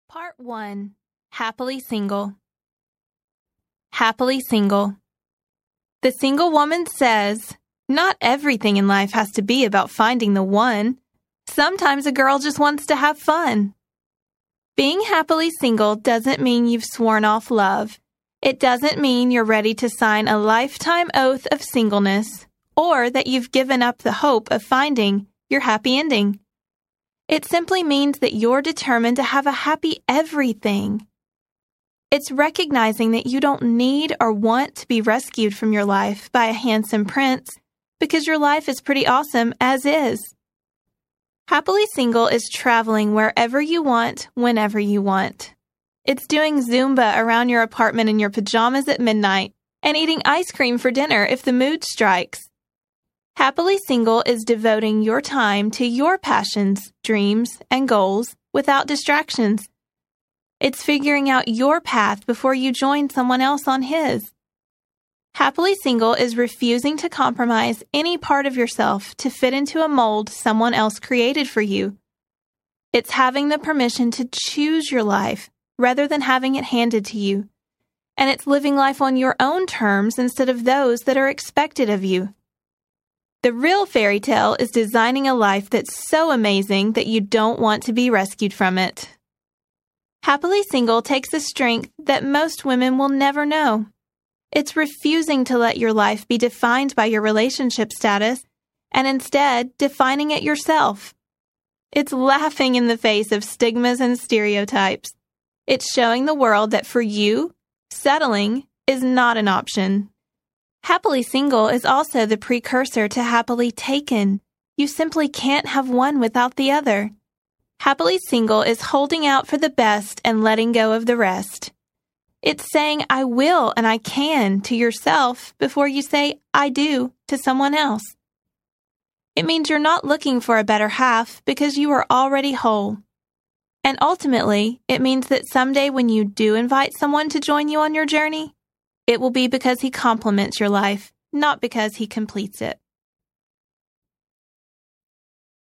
Part 1. Happily Single. Happily Single. The single woman says, not everything in life has to be about finding the one. Sometimes a girl just wants to have fun. Being happily single doesn't mean you've sworn off love. It doesn't mean you're ready to sign a lifetime oath of singleness, or that you've given up the hope of finding your happy ending. It simply means that you're determined to have a happy everything. It's recognizing that you don't need or want to be rescued from your life by a handsome prince, because your life is pretty awesome as is. Happily single is traveling wherever you want, whenever you want. It's doing Zumba around your apartment in your pajamas at midnight and eating ice cream for dinner if the mood strikes. Happily single is devoting your time to your passions, dreams, and goals without distractions. It's figuring out your path before you join someone else on his. Happily single is refusing to compromise any part of yourself to fit into a mold someone else created for you. It's having the permission to choose your life rather than having it handed to you. And it's living life on your own terms instead of those that are expected of you. The real fairy tale is designing a life that's so amazing that you don't want to be rescued from it. Happily single takes a strength that most women will never know. It's refusing to let your life be defined by your relationship status and instead defining it yourself. It's laughing in the face of stigmas and stereotypes. It's showing the world that for you, settling is not an option. Happily single is also the precursor to happily taken. You simply can't have one without the other. Happily single is holding out for the best and letting go of the rest. It's saying I will and I can to yourself before you say I do to someone else. It means you're not looking for a better half because you are already whole. And ultimately, it means that someday when you do invite someone to join you on your journey, it will be because he complements your life, not because he completes it.